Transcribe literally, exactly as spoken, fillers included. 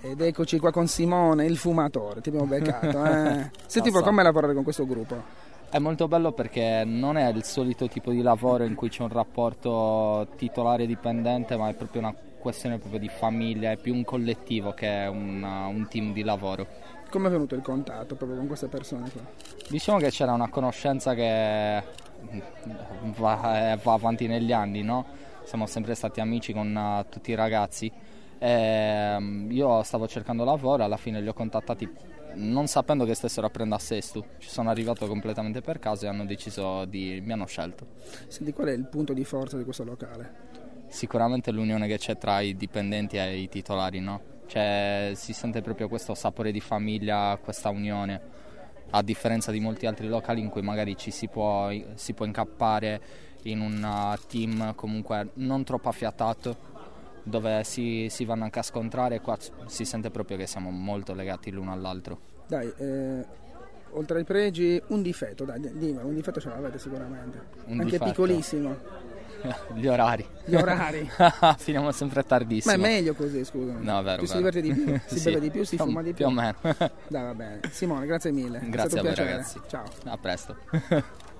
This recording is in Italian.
Ed eccoci qua con Simone, il fumatore, ti abbiamo beccato. Eh. Senti, no, come lavorare con questo gruppo? È molto bello perché non è il solito tipo di lavoro in cui c'è un rapporto titolare-dipendente, ma è proprio una questione proprio di famiglia, è più un collettivo che un, un team di lavoro. Come è venuto il contatto proprio con queste persone qua? Diciamo che c'era una conoscenza che va, va avanti negli anni, no? Siamo sempre stati amici con uh, tutti i ragazzi. E io stavo cercando lavoro, alla fine li ho contattati non sapendo che stessero a prendere a Sesto. Ci sono arrivato completamente per caso e hanno deciso di mi hanno scelto. Senti, qual è il punto di forza di questo locale? Sicuramente l'unione che c'è tra i dipendenti e i titolari, no? Cioè, si sente proprio questo sapore di famiglia, questa unione, a differenza di molti altri locali in cui magari ci si può, si può incappare in un team comunque non troppo affiatato, dove si, si vanno anche a scontrare. Qua si sente proprio che siamo molto legati l'uno all'altro. Dai, eh, oltre ai pregi, un difetto, dai, dimmi, un difetto ce l'avete sicuramente, un anche difetto. Piccolissimo. Gli orari. Gli orari. Finiamo sempre tardissimo. Ma è meglio così, scusami. No, vero, Ci si vero. diverte di più, si Sì, beve di più, si più, fuma di più più. o meno. Dai, va bene. Simone, grazie mille. Grazie a voi piacere. ragazzi. Ciao. A presto.